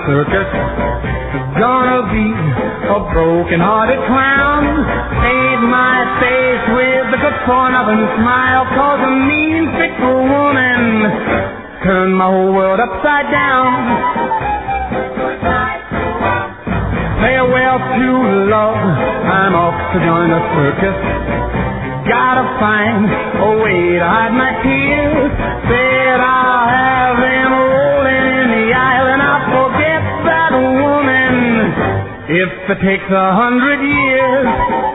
circus is gonna be a broken-hearted clown. Paint my face with a good for nothing smile, 'cause a mean, fickle woman turned my whole world upside down. Farewell to love, I'm off to join a circus. Gotta find a way to hide my tears. Said I'll have them rolling in the aisle, and I'll forget that woman if it takes 100 years.